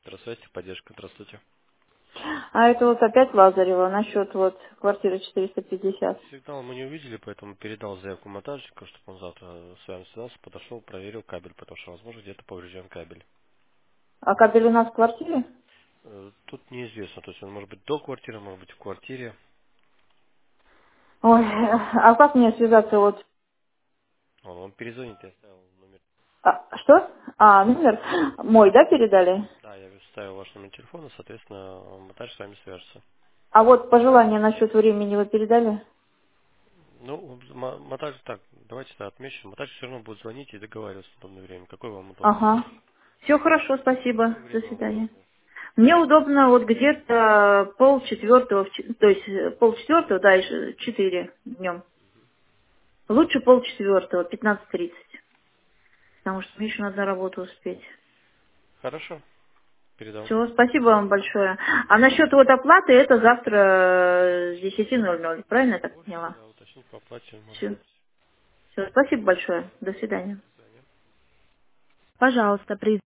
Здравствуйте, поддержка, здравствуйте. А это вот опять Лазарева насчет вот квартиры 450. Сигнал мы не увидели, поэтому передал заявку монтажника, чтобы он завтра с вами связался, подошел, проверил кабель, потому что, возможно, где-то поврежден кабель. А кабель у нас в квартире? Тут неизвестно, то есть он может быть до квартиры, может быть в квартире. Ой, а как мне связаться вот? Он перезвонит, я оставил номер. Что? Номер мой, да, передали? Да, я вставил ваш номер телефона, соответственно, монтаж с вами свяжется. А вот пожелание насчет времени вы передали? Ну, монтаж, так, давайте это отмечим. Монтаж все равно будет звонить и договариваться в удобное время. Какое вам удобно? Ага. Все хорошо, спасибо. Какое До время вам свидания. удобно? Мне удобно вот где-то полчетвертого, то есть полчетвертого, да, и 4 днем. Лучше полчетвертого, 15:30, потому что мне еще надо на работу успеть. Хорошо, передам. Все, спасибо вам большое. А насчет вот оплаты, это завтра с 10:00, правильно я так Можете, поняла? да, уточнить по оплате, можно Все, будет. все, спасибо большое. До свидания. До свидания. Пожалуйста, при